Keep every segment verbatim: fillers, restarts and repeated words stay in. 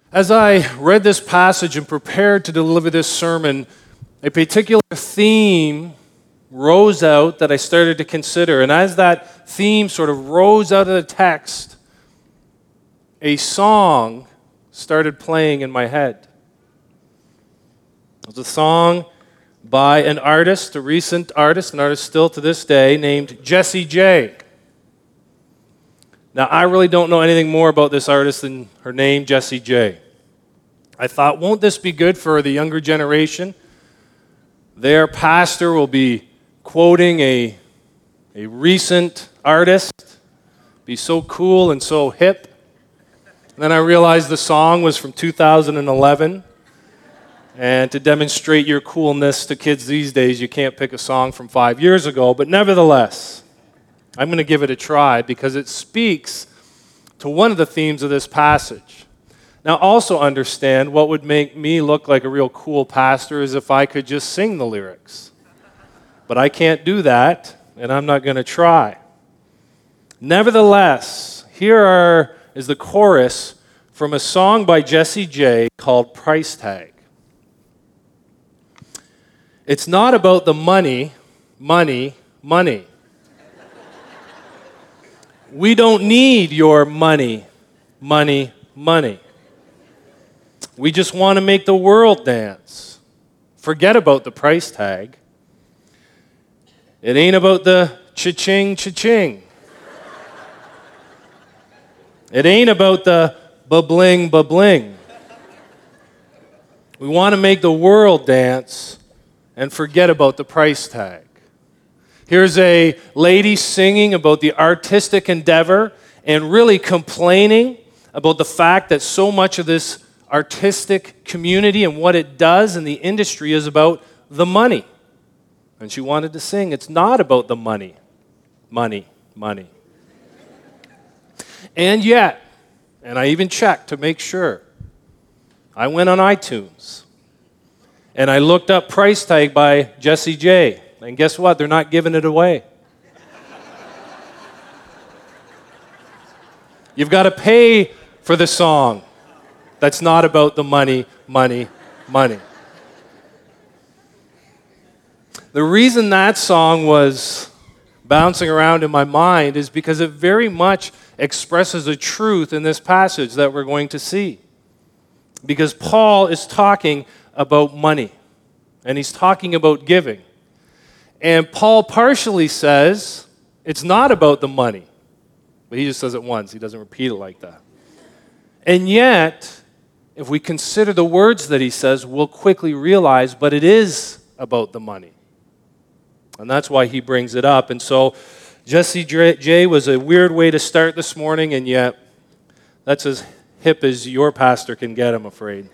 As I read this passage and prepared to deliver this sermon, a particular theme rose out that I started to consider. And as that theme sort of rose out of the text, a song started playing in my head. It was a song by an artist, a recent artist, an artist still to this day, named Jessie J. Now, I really don't know anything more about this artist than her name, Jessie J. I thought, won't this be good for the younger generation? Their pastor will be quoting a, a recent artist, be so cool and so hip. And then I realized the song was from two thousand eleven. And to demonstrate your coolness to kids these days, you can't pick a song from five years ago. But nevertheless, I'm going to give it a try because it speaks to one of the themes of this passage. Now, also understand what would make me look like a real cool pastor is if I could just sing the lyrics. But I can't do that, and I'm not going to try. Nevertheless, here are, is the chorus from a song by Jessie J called Price Tag. It's not about the money, money, money. We don't need your money, money, money. We just want to make the world dance. Forget about the price tag. It ain't about the cha-ching, cha-ching. It ain't about the ba-bling, ba-bling. We want to make the world dance and forget about the price tag. Here's a lady singing about the artistic endeavor and really complaining about the fact that so much of this artistic community and what it does in the industry is about the money. And she wanted to sing, it's not about the money, money, money. And yet, and I even checked to make sure, I went on iTunes and I looked up Price Tag by Jessie J. And guess what? They're not giving it away. You've got to pay for the song that's not about the money, money, money. The reason that song was bouncing around in my mind is because it very much expresses a truth in this passage that we're going to see. Because Paul is talking about money, and he's talking about giving. And Paul partially says it's not about the money, but he just says it once. He doesn't repeat it like that. And yet, if we consider the words that he says, we'll quickly realize, but it is about the money. And that's why he brings it up. And so Jessie J was a weird way to start this morning, and yet that's as hip as your pastor can get, I'm afraid.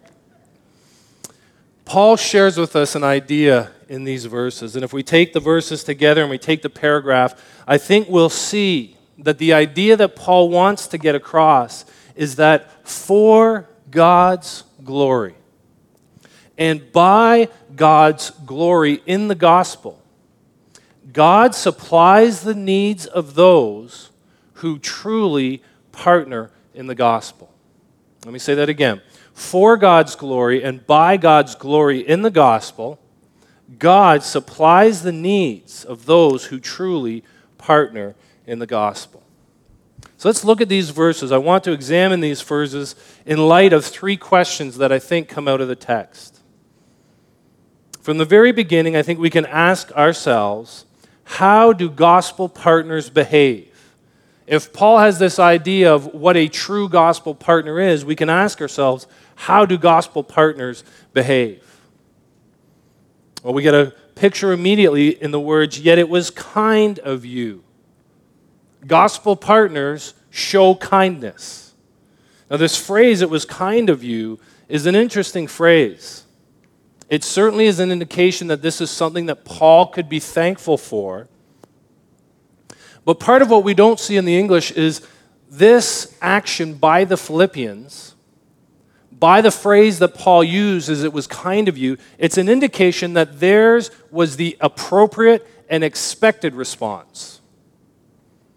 Paul shares with us an idea in these verses, and if we take the verses together and we take the paragraph, I think we'll see that the idea that Paul wants to get across is that for God's glory, and by God's glory in the gospel, God supplies the needs of those who truly partner in the gospel. Let me say that again. For God's glory and by God's glory in the gospel, God supplies the needs of those who truly partner in the gospel. So let's look at these verses. I want to examine these verses in light of three questions that I think come out of the text. From the very beginning, I think we can ask ourselves, how do gospel partners behave? If Paul has this idea of what a true gospel partner is, we can ask ourselves, how do gospel partners behave? Well, we get a picture immediately in the words, yet it was kind of you. Gospel partners show kindness. Now, this phrase, it was kind of you, is an interesting phrase. It certainly is an indication that this is something that Paul could be thankful for. But part of what we don't see in the English is this action by the Philippians, by the phrase that Paul used as it was kind of you, it's an indication that theirs was the appropriate and expected response.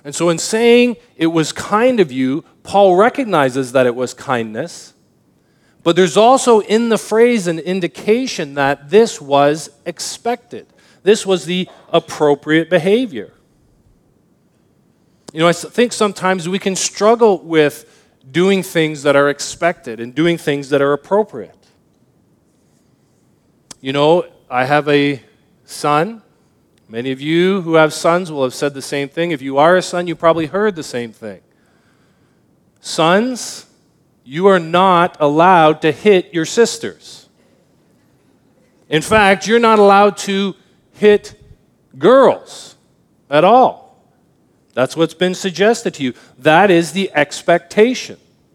And so in saying it was kind of you, Paul recognizes that it was kindness, but there's also in the phrase an indication that this was expected. This was the appropriate behavior. You know, I think sometimes we can struggle with doing things that are expected and doing things that are appropriate. You know, I have a son. Many of you who have sons will have said the same thing. If you are a son, you probably heard the same thing. Sons, you are not allowed to hit your sisters. In fact, you're not allowed to hit girls at all. That's what's been suggested to you. That is the expectation.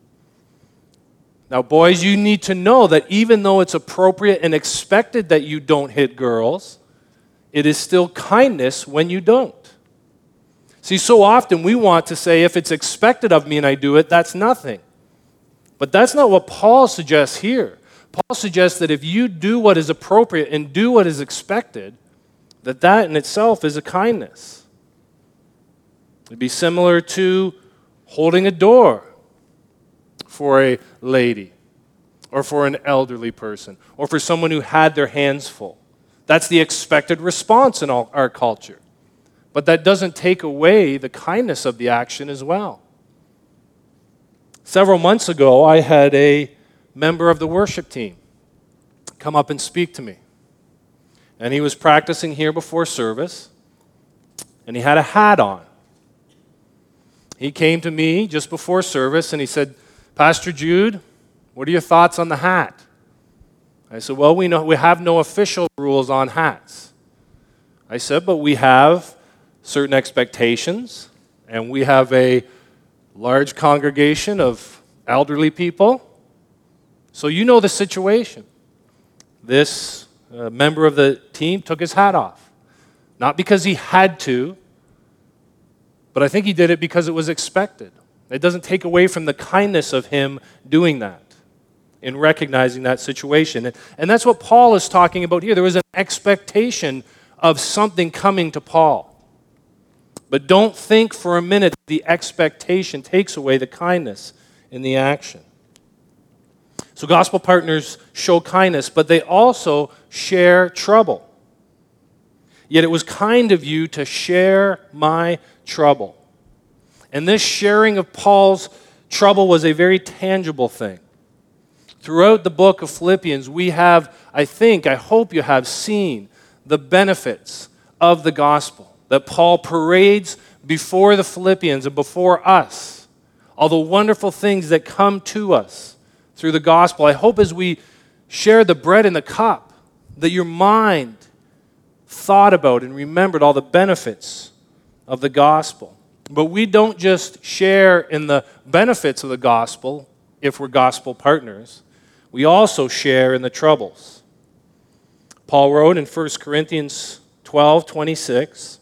Now, boys, you need to know that even though it's appropriate and expected that you don't hit girls, it is still kindness when you don't. See, so often we want to say, if it's expected of me and I do it, that's nothing. But that's not what Paul suggests here. Paul suggests that if you do what is appropriate and do what is expected, that that in itself is a kindness. It'd be similar to holding a door for a lady, or for an elderly person, or for someone who had their hands full. That's the expected response in all, our culture. But that doesn't take away the kindness of the action as well. Several months ago, I had a member of the worship team come up and speak to me. And he was practicing here before service, and he had a hat on. He came to me just before service, and he said, Pastor Jude, what are your thoughts on the hat? I said, well, we know we have no official rules on hats. I said, but we have certain expectations, and we have a large congregation of elderly people. So you know the situation. This uh, member of the team took his hat off. Not because he had to, but I think he did it because it was expected. It doesn't take away from the kindness of him doing that, in recognizing that situation. And that's what Paul is talking about here. There was an expectation of something coming to Paul. But don't think for a minute the expectation takes away the kindness in the action. So gospel partners show kindness, but they also share trouble. Yet it was kind of you to share my trouble. And this sharing of Paul's trouble was a very tangible thing. Throughout the book of Philippians, we have, I think, I hope you have seen the benefits of the gospel that Paul parades before the Philippians and before us. All the wonderful things that come to us through the gospel. I hope as we share the bread and the cup, that your mind thought about and remembered all the benefits of the gospel. But we don't just share in the benefits of the gospel if we're gospel partners. We also share in the troubles. Paul wrote in First Corinthians twelve twenty-six,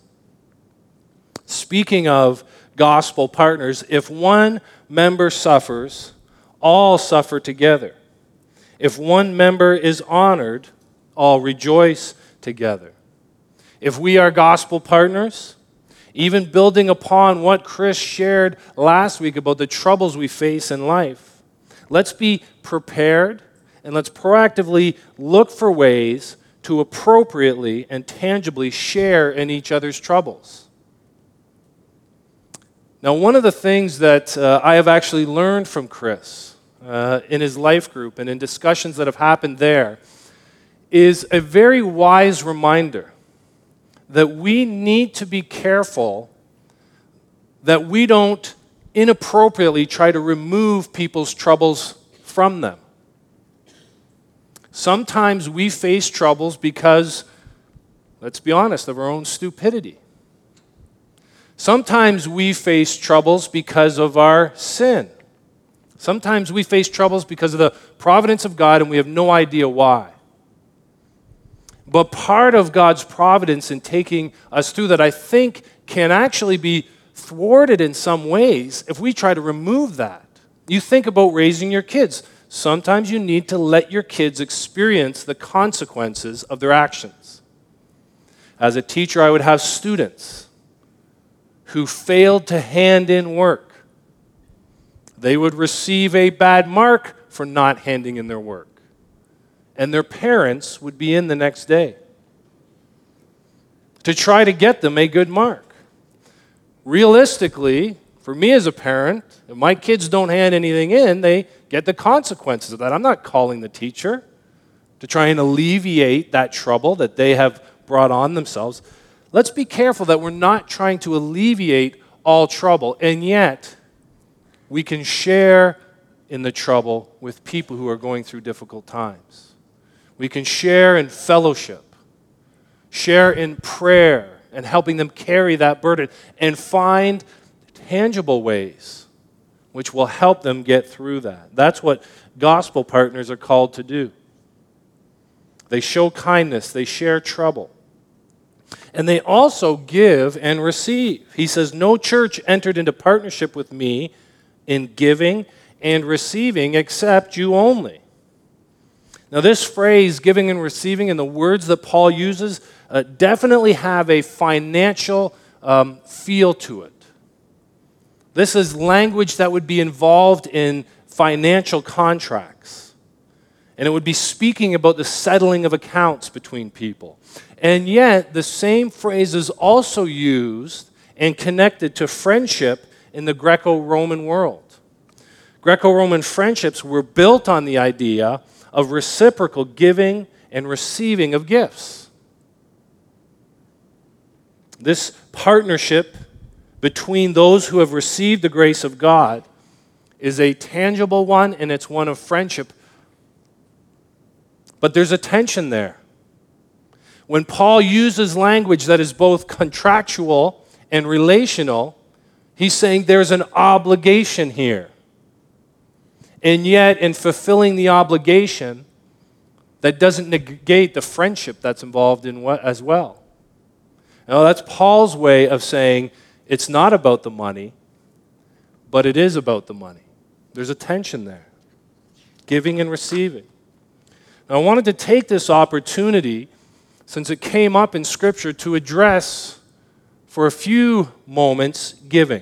speaking of gospel partners, if one member suffers, all suffer together. If one member is honored, all rejoice together. If we are gospel partners, even building upon what Chris shared last week about the troubles we face in life, let's be prepared and let's proactively look for ways to appropriately and tangibly share in each other's troubles. Now, one of the things that uh, I have actually learned from Chris uh, in his life group and in discussions that have happened there is a very wise reminder that we need to be careful that we don't inappropriately try to remove people's troubles from them. Sometimes we face troubles because, let's be honest, of our own stupidity. Sometimes we face troubles because of our sin. Sometimes we face troubles because of the providence of God and we have no idea why. But part of God's providence in taking us through that, I think, can actually be thwarted in some ways if we try to remove that. You think about raising your kids. Sometimes you need to let your kids experience the consequences of their actions. As a teacher, I would have students who failed to hand in work. They would receive a bad mark for not handing in their work. And their parents would be in the next day to try to get them a good mark. Realistically, for me as a parent, if my kids don't hand anything in, they get the consequences of that. I'm not calling the teacher to try and alleviate that trouble that they have brought on themselves. Let's be careful that we're not trying to alleviate all trouble, and yet we can share in the trouble with people who are going through difficult times. We can share in fellowship, share in prayer, and helping them carry that burden, and find tangible ways which will help them get through that. That's what gospel partners are called to do. They show kindness, they share trouble. And they also give and receive. He says, no church entered into partnership with me in giving and receiving except you only. Now, this phrase, giving and receiving, and the words that Paul uses uh, definitely have a financial um, feel to it. This is language that would be involved in financial contracts. And it would be speaking about the settling of accounts between people. And yet, the same phrase is also used and connected to friendship in the Greco-Roman world. Greco-Roman friendships were built on the idea of reciprocal giving and receiving of gifts. This partnership between those who have received the grace of God is a tangible one, and it's one of friendship. But there's a tension there. When Paul uses language that is both contractual and relational, he's saying there's an obligation here. And yet, in fulfilling the obligation, that doesn't negate the friendship that's involved in what as well. Now, that's Paul's way of saying it's not about the money, but it is about the money. There's a tension there. Giving and receiving. Now, I wanted to take this opportunity, since it came up in Scripture, to address for a few moments giving.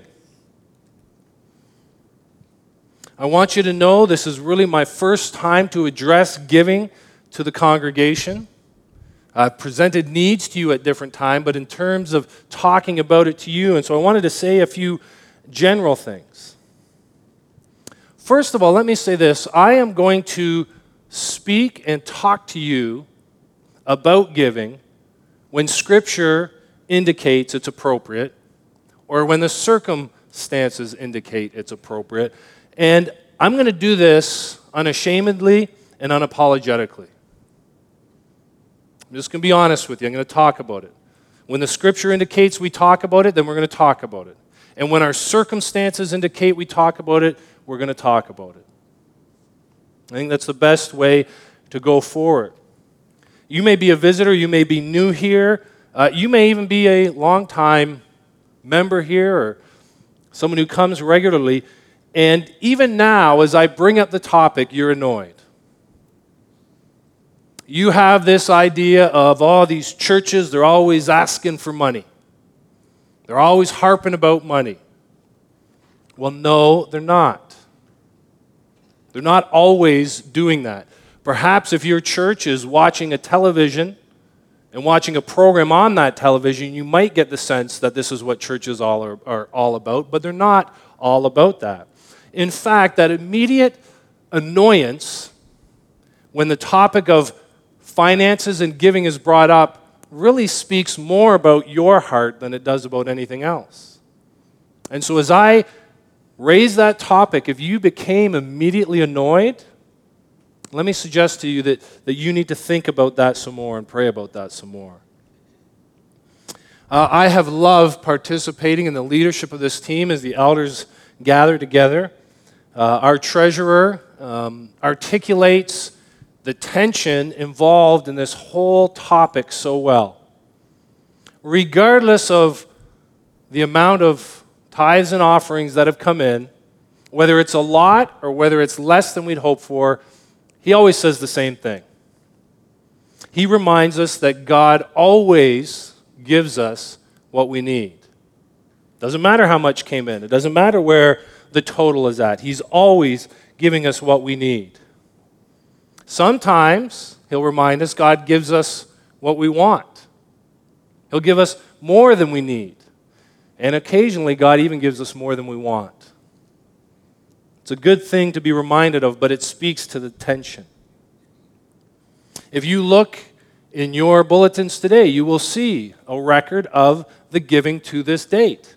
I want you to know this is really my first time to address giving to the congregation. I've presented needs to you at different times, but in terms of talking about it to you, and so I wanted to say a few general things. First of all, let me say this. I am going to speak and talk to you about giving when Scripture indicates it's appropriate or when the circumstances indicate it's appropriate. And I'm going to do this unashamedly and unapologetically. I'm just going to be honest with you. I'm going to talk about it. When the Scripture indicates we talk about it, then we're going to talk about it. And when our circumstances indicate we talk about it, we're going to talk about it. I think that's the best way to go forward. You may be a visitor, you may be new here, uh, you may even be a long-time member here or someone who comes regularly, and even now, as I bring up the topic, you're annoyed. You have this idea of all oh, these churches, they're always asking for money. They're always harping about money. Well, no, they're not. They're not always doing that. Perhaps if your church is watching a television and watching a program on that television, you might get the sense that this is what churches all are, are all about, but they're not all about that. In fact, that immediate annoyance when the topic of finances and giving is brought up really speaks more about your heart than it does about anything else. And so as I raise that topic, if you became immediately annoyed, let me suggest to you that, that you need to think about that some more and pray about that some more. Uh, I have loved participating in the leadership of this team as the elders gather together. Uh, our treasurer um, articulates the tension involved in this whole topic so well. Regardless of the amount of tithes and offerings that have come in, whether it's a lot or whether it's less than we'd hoped for, he always says the same thing. He reminds us that God always gives us what we need. Doesn't matter how much came in. It doesn't matter where the total is at. He's always giving us what we need. Sometimes, he'll remind us, God gives us what we want. He'll give us more than we need. And occasionally, God even gives us more than we want. It's a good thing to be reminded of, but it speaks to the tension. If you look in your bulletins today, you will see a record of the giving to this date.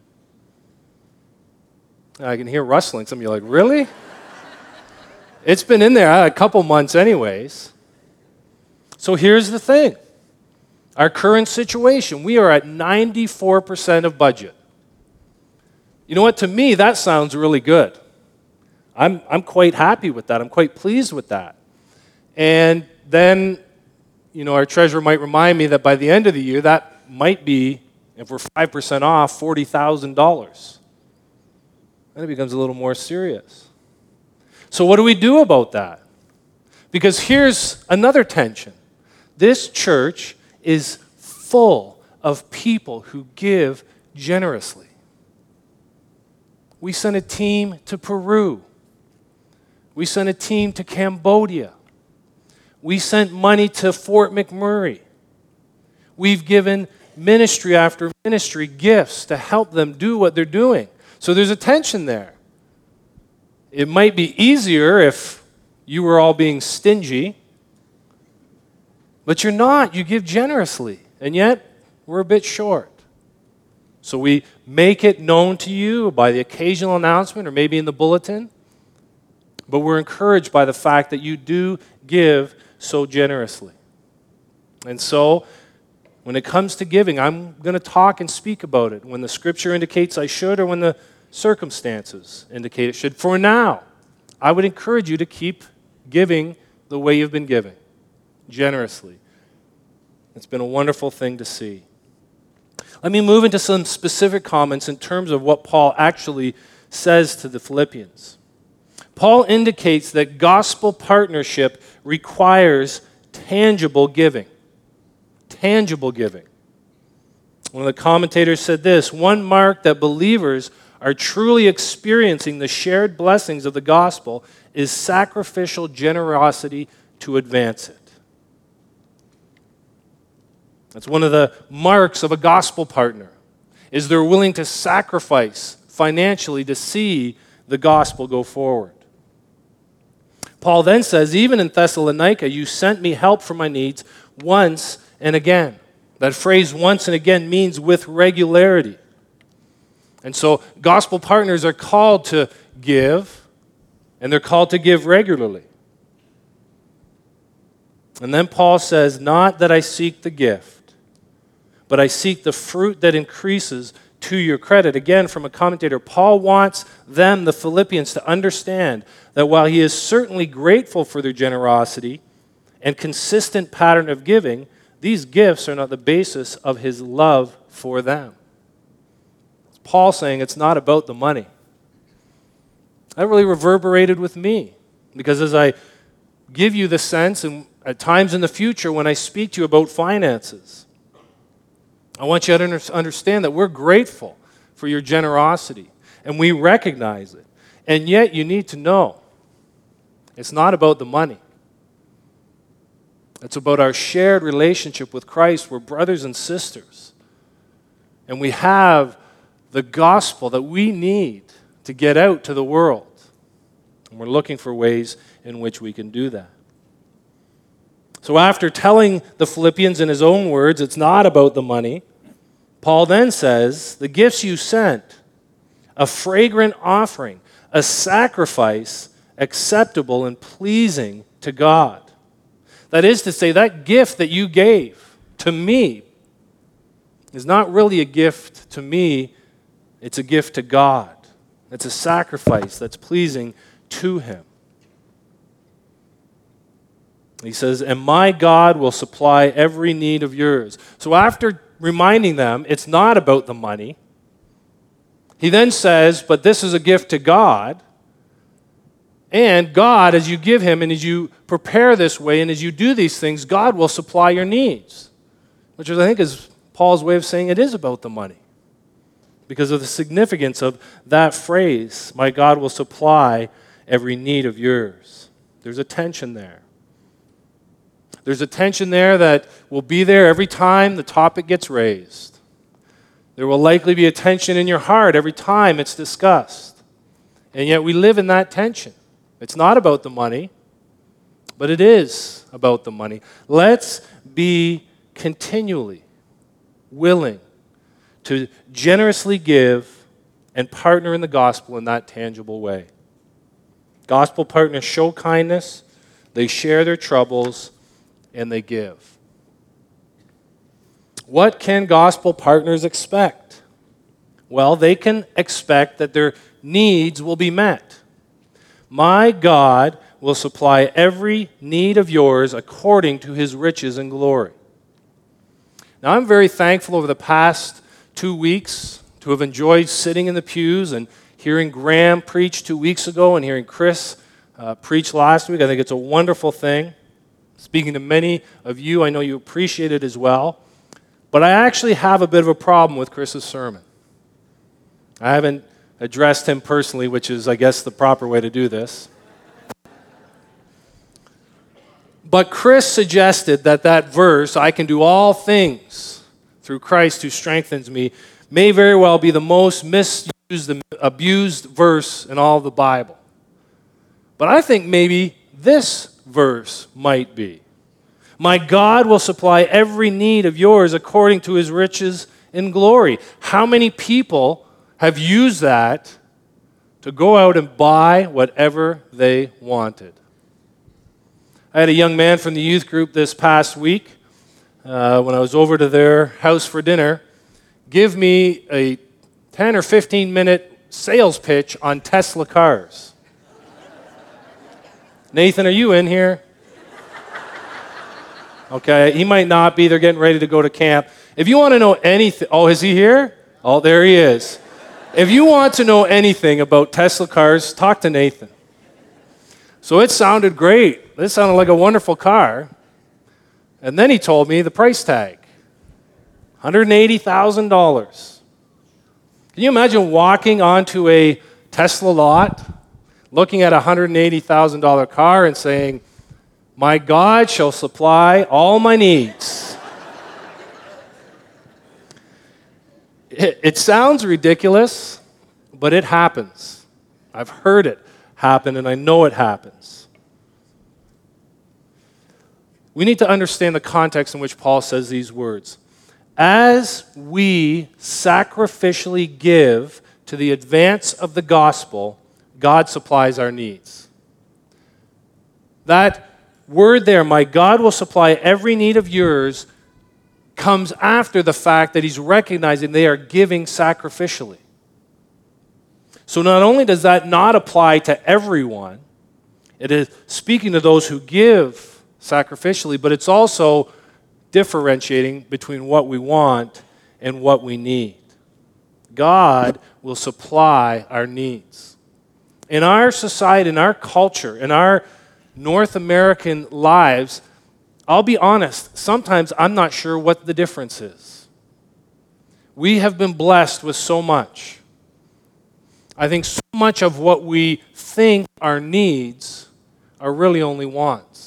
I can hear rustling. Some of you are like, really? It's been in there a couple months anyways. So here's the thing. Our current situation, we are at ninety-four percent of budget. You know what? To me, that sounds really good. I'm, I'm quite happy with that. I'm quite pleased with that. And then, you know, our treasurer might remind me that by the end of the year, that might be, if we're five percent off, forty thousand dollars. Then it becomes a little more serious. So what do we do about that? Because here's another tension. This church is full of people who give generously. We sent a team to Peru. We sent a team to Cambodia. We sent money to Fort McMurray. We've given ministry after ministry gifts to help them do what they're doing. So there's a tension there. It might be easier if you were all being stingy, but you're not. You give generously, and yet we're a bit short. So we make it known to you by the occasional announcement or maybe in the bulletin, but we're encouraged by the fact that you do give so generously. And so when it comes to giving, I'm going to talk and speak about it when the Scripture indicates I should or when the circumstances indicate it should. For now, I would encourage you to keep giving the way you've been giving, generously. It's been a wonderful thing to see. Let me move into some specific comments in terms of what Paul actually says to the Philippians. Paul indicates that gospel partnership requires tangible giving. Tangible giving. One of the commentators said this: one mark that believers are truly experiencing the shared blessings of the gospel is sacrificial generosity to advance it. That's one of the marks of a gospel partner, is they're willing to sacrifice financially to see the gospel go forward. Paul then says, even in Thessalonica, you sent me help for my needs once and again. That phrase once and again means with regularity. And so gospel partners are called to give, and they're called to give regularly. And then Paul says, not that I seek the gift, but I seek the fruit that increases to your credit. Again, from a commentator, Paul wants them, the Philippians, to understand that while he is certainly grateful for their generosity and consistent pattern of giving, these gifts are not the basis of his love for them. It's Paul saying it's not about the money. That really reverberated with me, because as I give you the sense, and at times in the future when I speak to you about finances, I want you to understand that we're grateful for your generosity, and we recognize it. And yet you need to know it's not about the money. It's about our shared relationship with Christ. We're brothers and sisters. And we have the gospel that we need to get out to the world. And we're looking for ways in which we can do that. So after telling the Philippians in his own words, it's not about the money, Paul then says, the gifts you sent, a fragrant offering, a sacrifice acceptable and pleasing to God. That is to say, that gift that you gave to me is not really a gift to me, it's a gift to God. It's a sacrifice that's pleasing to Him. He says, and my God will supply every need of yours. So after reminding them it's not about the money, he then says, but this is a gift to God. And God, as you give Him and as you prepare this way and as you do these things, God will supply your needs. Which is, I think, is Paul's way of saying it is about the money. because of the significance of that phrase, my God will supply every need of yours. There's a tension there. There's a tension there that will be there every time the topic gets raised. There will likely be a tension in your heart every time it's discussed. And yet we live in that tension. It's not about the money, but it is about the money. Let's be continually willing to generously give and partner in the gospel in that tangible way. Gospel partners show kindness, they share their troubles, and they give. What can gospel partners expect? Well, they can expect that their needs will be met. My God will supply every need of yours according to his riches and glory. Now, I'm very thankful over the past two weeks to have enjoyed sitting in the pews and hearing Graham preach two weeks ago and hearing Chris uh, preach last week. I think it's a wonderful thing. Speaking to many of you, I know you appreciate it as well. But I actually have a bit of a problem with Chris's sermon. I haven't addressed him personally, which is, I guess, the proper way to do this. But Chris suggested that that verse, I can do all things through Christ who strengthens me, may very well be the most misused and abused verse in all of the Bible. But I think maybe this verse might be. My God will supply every need of yours according to his riches in glory. How many people have used that to go out and buy whatever they wanted? I had a young man from the youth group this past week, uh, when I was over to their house for dinner, give me a ten or fifteen minute sales pitch on Tesla cars. Nathan, are you in here? Okay, he might not be. They're getting ready to go to camp. If you want to know anything, oh, is he here? Oh, there he is. If you want to know anything about Tesla cars, talk to Nathan. So it sounded great. This sounded like a wonderful car. And then he told me the price tag, one hundred eighty thousand dollars. Can you imagine walking onto a Tesla lot, looking at a one hundred eighty thousand dollars car and saying, my God shall supply all my needs? it, it sounds ridiculous, but it happens. I've heard it happen, and I know it happens. We need to understand the context in which Paul says these words. As we sacrificially give to the advance of the gospel, God supplies our needs. That word there, my God will supply every need of yours, comes after the fact that he's recognizing they are giving sacrificially. So not only does that not apply to everyone, it is speaking to those who give sacrificially, but it's also differentiating between what we want and what we need. God will supply our needs. In our society, in our culture, in our North American lives, I'll be honest, sometimes I'm not sure what the difference is. We have been blessed with so much. I think so much of what we think are needs are really only wants.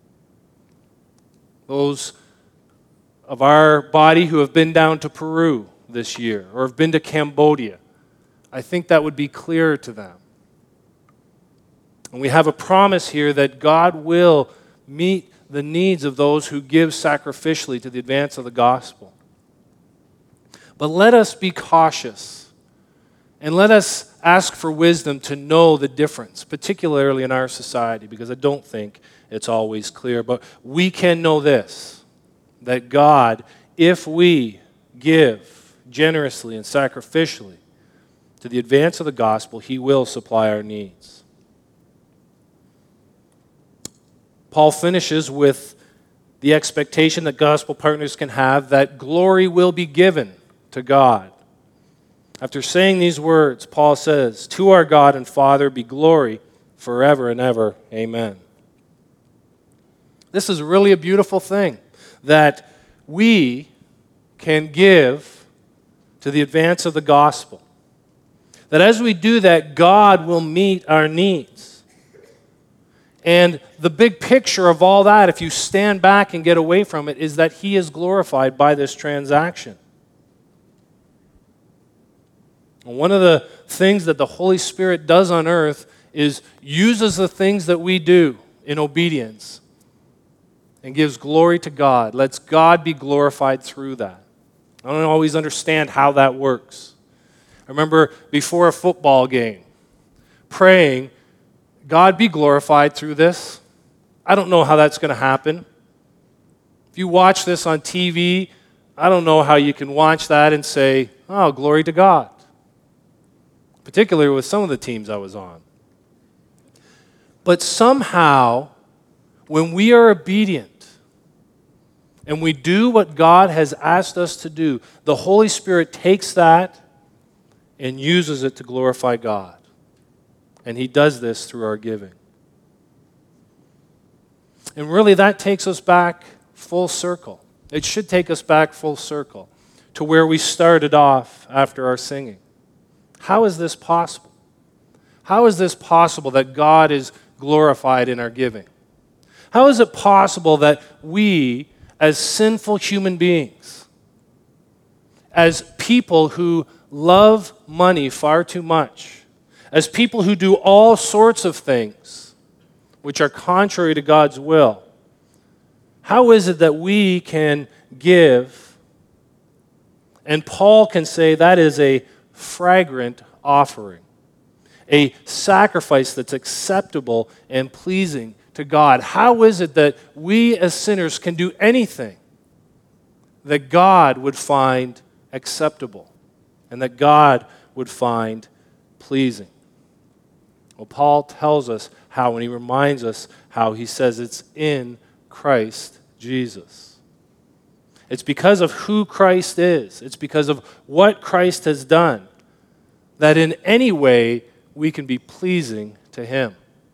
Those of our body who have been down to Peru this year or have been to Cambodia, I think that would be clearer to them. And we have a promise here that God will meet the needs of those who give sacrificially to the advance of the gospel. But let us be cautious and let us ask for wisdom to know the difference, particularly in our society, because I don't think it's always clear. But we can know this, that God, if we give generously and sacrificially to the advance of the gospel, he will supply our needs. Paul finishes with the expectation that gospel partners can have that glory will be given to God. After saying these words, Paul says, to our God and Father be glory forever and ever. Amen. This is really a beautiful thing, that we can give to the advance of the gospel. That as we do that, God will meet our needs. And the big picture of all that, if you stand back and get away from it, is that He is glorified by this transaction. And one of the things that the Holy Spirit does on earth is uses the things that we do in obedience and gives glory to God. Lets God be glorified through that. I don't always understand how that works. I remember before a football game, praying, God be glorified through this. I don't know how that's going to happen. If you watch this on T V, I don't know how you can watch that and say, oh, glory to God. Particularly with some of the teams I was on. But somehow, when we are obedient and we do what God has asked us to do, the Holy Spirit takes that and uses it to glorify God. And He does this through our giving. And really that takes us back full circle. It should take us back full circle to where we started off after our singing. How is this possible? How is this possible that God is glorified in our giving? How is it possible that we, as sinful human beings, as people who love money far too much, as people who do all sorts of things which are contrary to God's will, how is it that we can give and Paul can say that is a fragrant offering, a sacrifice that's acceptable and pleasing to God? How is it that we as sinners can do anything that God would find acceptable and that God would find pleasing? Well, Paul tells us how, and he reminds us how. He says it's in Christ Jesus. It's because of who Christ is. It's because of what Christ has done that in any way we can be pleasing to Him.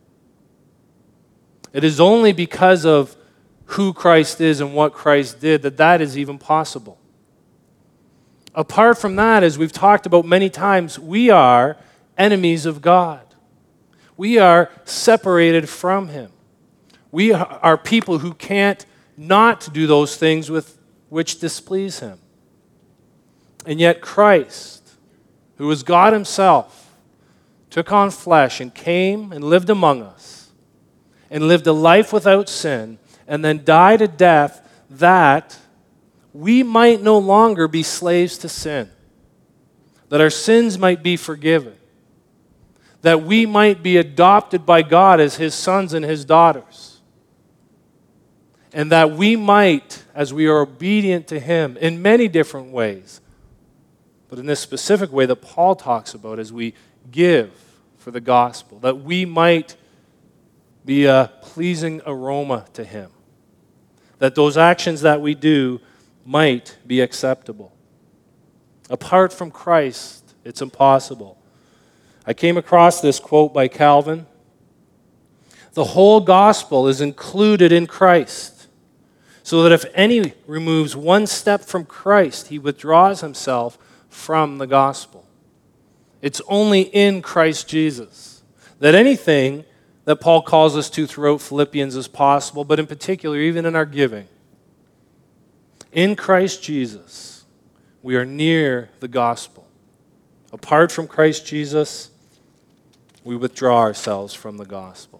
It is only because of who Christ is and what Christ did that that is even possible. Apart from that, as we've talked about many times, we are enemies of God. We are separated from Him. We are people who can't not do those things with which displease Him. And yet Christ, who is God Himself, took on flesh and came and lived among us and lived a life without sin and then died a death that we might no longer be slaves to sin, that our sins might be forgiven, that we might be adopted by God as His sons and His daughters, and that we might, as we are obedient to Him in many different ways, but in this specific way that Paul talks about as we give for the gospel, that we might be a pleasing aroma to Him, that those actions that we do might be acceptable. Apart from Christ, it's impossible. I came across this quote by Calvin. The whole gospel is included in Christ, so that if any removes one step from Christ, he withdraws himself from the gospel. It's only in Christ Jesus that anything that Paul calls us to throughout Philippians is possible, but in particular, even in our giving. In Christ Jesus, we are near the gospel. Apart from Christ Jesus, we withdraw ourselves from the gospel.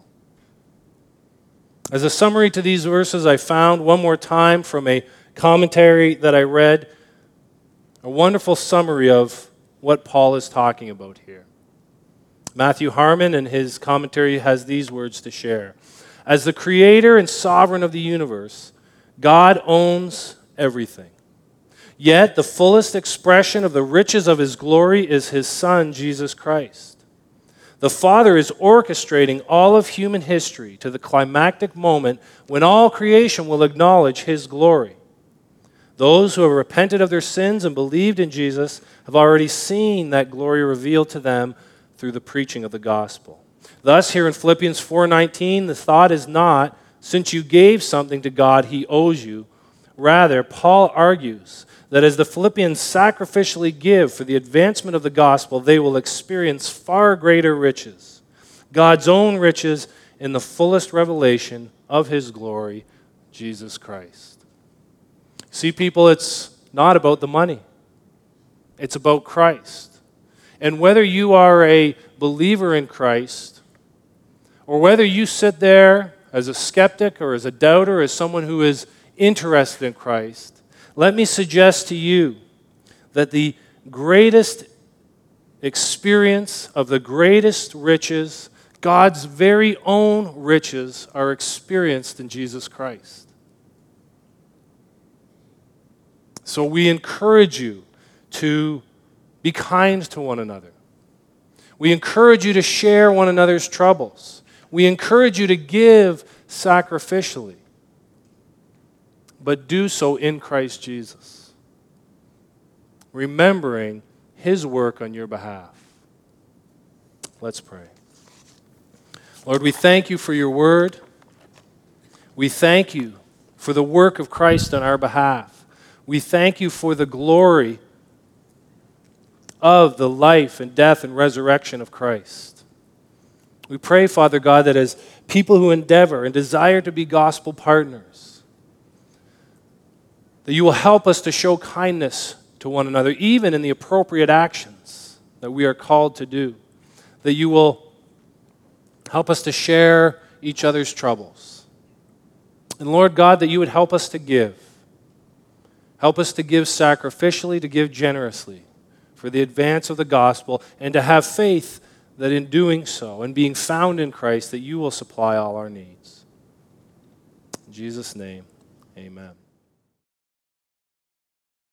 As a summary to these verses, I found one more time from a commentary that I read, a wonderful summary of what Paul is talking about here. Matthew Harmon, in his commentary, has these words to share. As the creator and sovereign of the universe, God owns everything. Yet the fullest expression of the riches of His glory is His Son, Jesus Christ. The Father is orchestrating all of human history to the climactic moment when all creation will acknowledge His glory. Those who have repented of their sins and believed in Jesus have already seen that glory revealed to them through the preaching of the gospel. Thus, here in Philippians four nineteen, the thought is not, since you gave something to God, He owes you. Rather, Paul argues that as the Philippians sacrificially give for the advancement of the gospel, they will experience far greater riches, God's own riches in the fullest revelation of his glory, Jesus Christ. See, people, it's not about the money. It's about Christ. And whether you are a believer in Christ, or whether you sit there as a skeptic or as a doubter, as someone who is interested in Christ, let me suggest to you that the greatest experience of the greatest riches, God's very own riches, are experienced in Jesus Christ. So we encourage you to be kind to one another. We encourage you to share one another's troubles. We encourage you to give sacrificially, but do so in Christ Jesus, remembering his work on your behalf. Let's pray. Lord, we thank you for your word. We thank you for the work of Christ on our behalf. We thank you for the glory of the life and death and resurrection of Christ. We pray, Father God, that as people who endeavor and desire to be gospel partners, that you will help us to show kindness to one another, even in the appropriate actions that we are called to do. That you will help us to share each other's troubles. And Lord God, that you would help us to give. Help us to give sacrificially, to give generously for the advance of the gospel, and to have faith that in doing so and being found in Christ, that you will supply all our needs. In Jesus' name, amen.